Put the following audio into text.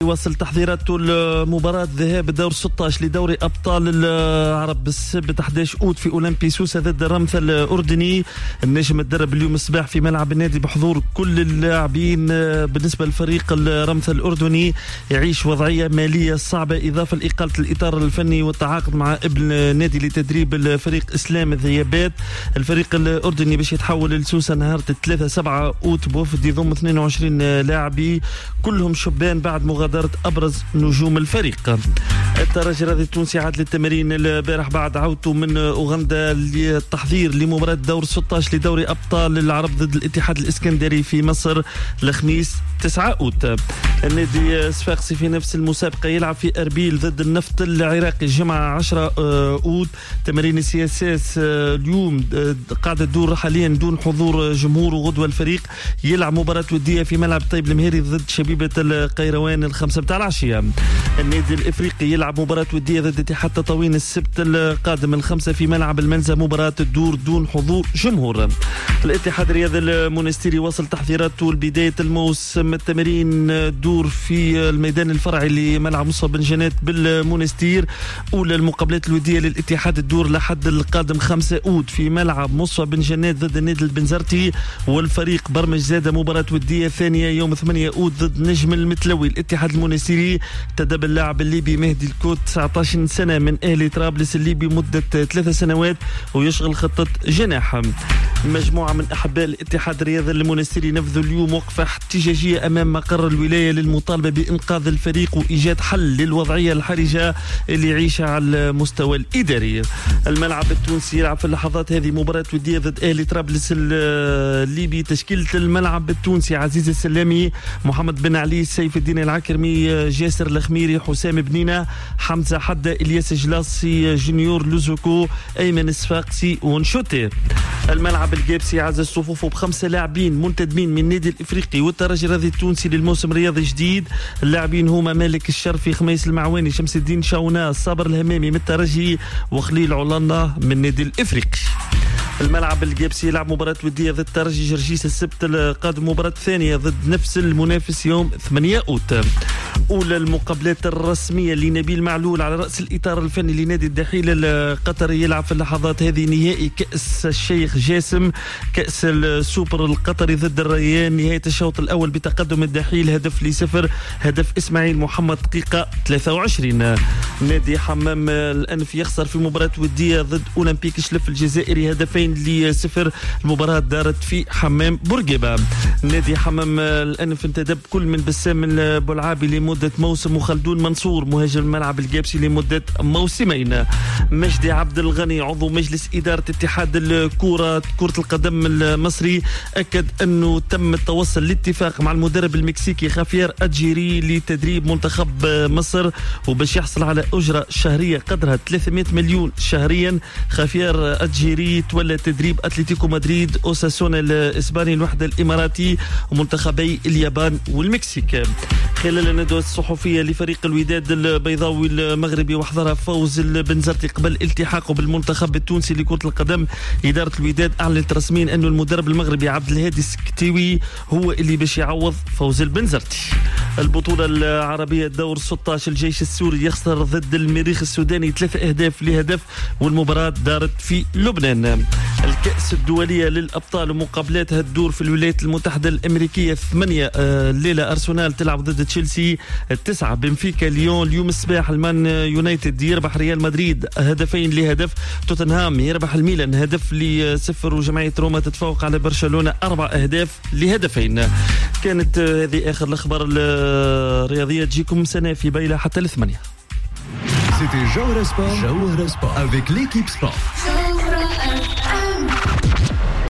يواصل تحضيراته المباراة ذهاب الدور 16 لدوري أبطال العرب السبت 11 أوت في أولمبي سوسة ضد رمثا الأردني. النجم الدرب اليوم الصباح في ملعب النادي بحضور كل اللاعبين. بالنسبة لفريق رمثا الأردني يعيش وضعية مالية صعبة إضافة لإقالة الإطار الفني والتعاقد مع ابن نادي لتدريب الفريق إسلام الذيابات. الفريق الأردني باش يتحول لسوسة نهار 3/7 أوت بوفد يضم 22 لاعبي كلهم شبان بعد مغادرة أبرز نجوم الفريق. الترجي الرياضي التونسي عاد للتمارين البارح بعد عودته من أوغندا للتحضير لمباراة دور 16 لدوري أبطال العرب ضد الاتحاد الإسكندري في مصر الخميس 9 أوت. النادي الصفاقسي في نفس المسابقة يلعب في أربيل ضد النفط العراقي الجمعة 10 أوت. تمارين السياسات اليوم قاعدة تدور حاليا دون حضور جمهور، وغدوة الفريق يلعب مباراة ودية في ملعب طيب المهيري ضد شبيبة القيروان 5 متاع العشية. النادي الإفريقي يلعب مباراة ودية ضد اتحاد تطاوين السبت القادم 5 في ملعب المنزه، مباراة تدور دون حضور جمهور. الاتحاد الرياضي المونستيري وصل تحضيراته لبداية الموسم. التمارين دور في الميدان الفرعي لملعب مصطفى بن جنات بالمونستير. أولى المقابلات الودية للاتحاد الدور لحد القادم 5 أوت في ملعب مصطفى بن جنات ضد النادي البنزرتي، والفريق برمج زادة مباراة ودية ثانية يوم 8 أوت ضد نجم المتلوي. الاتحاد المونستيري تدرب اللاعب الليبي مهدي الكوت 19 سنة من أهلي طرابلس الليبي مدة 3 سنوات ويشغل خطة جناح. مجموعة من أحباء الاتحاد الرياضي المونستيري نفذوا اليوم وقفة احتجاجية أمام مقر الولاية للمطالبة بإنقاذ الفريق وإيجاد حل للوضعية الحرجة اللي يعيشها على المستوى الإداري. الملعب التونسي يلعب في اللحظات هذه مباراة ودية ضد أهلي طرابلس الليبي. تشكيلة الملعب التونسي عزيز السلامي، محمد بن علي، سيف الدين العكرمي، جاسر الخميري، حسام بنينة، حمزة حدة، إلياس جلاصي، جونيور لوزوكو، أيمن الصفاقسي ونشوتي. الملعب الجابسي عز صفوفه ب5 لاعبين منتدبين من النادي الإفريقي والترجي الرياضي التونسي للموسم الرياضي الجديد. اللاعبين هما مالك الشرفي، خميس المعواني، شمس الدين شاونا، صابر الهمامي من الترجي، وخليل علانة من النادي الإفريقي. الملعب الجابسي يلعب مباراة ودية ضد ترجي جرجيس السبت القادم، مباراة ثانية ضد نفس المنافس يوم 8 أوت. أولى المقابلات الرسمية لنبيل معلول على رأس الإطار الفني لنادي الدحيل القطري. يلعب في اللحظات هذه نهائي كأس الشيخ جاسم، كأس السوبر القطري ضد الريان. نهاية الشوط الأول بتقدم الدحيل 1-0، هدف إسماعيل محمد دقيقة 23. نادي حمام الأنف يخسر في مباراة ودية ضد أولمبيك شلف الجزائري 2-0. المباراة دارت في حمام بورقيبة. نادي حمام الأنف انتدب كل من بسام البلعابي لمدة موسم، وخلدون منصور مهاجم الملعب الجابسي لمدة موسمين. مجدي عبد الغني عضو مجلس إدارة اتحاد كرة القدم المصري أكد أنه تم التوصل لاتفاق مع المدرب المكسيكي خافير أدجيري لتدريب منتخب مصر، وباش يحصل على أجرة شهرية قدرها 300 مليون شهريا. خافير أدجيري تولى تدريب أتلتيكو مدريد، أوساسونا الإسباني، الوحدة الإماراتي، ومنتخبي اليابان والمكسيك. خلال الندوة الصحفية لفريق الوداد البيضاوي المغربي وحضرها فوز البنزرتي قبل التحاقه بالمنتخب التونسي لكرة القدم، إدارة الوداد أعلنت رسميا أن المدرب المغربي عبد الهادي السكتيوي هو اللي باش يعوض فوز البنزرتي. البطولة العربية الدور 16 الجيش السوري يخسر ضد المريخ السوداني 3-0 والمباراة دارت في لبنان. الكأس الدولية للأبطال ومقابلاتها تدور في الولايات المتحدة الأمريكية. 8 الليلة أرسنال تلعب ضد تشيلسي، 9 بنفيكا ليون. اليوم الصباح المان يونايتد يربح ريال مدريد 2-0. توتنهام يربح الميلان 1-0، وجمعية روما تتفوق على برشلونة 4-2. كانت هذه آخر الأخبار الرياضية، تجيكم سنة في بيلة حتى 8. C'était Jawhara Sport avec l'équipe sport.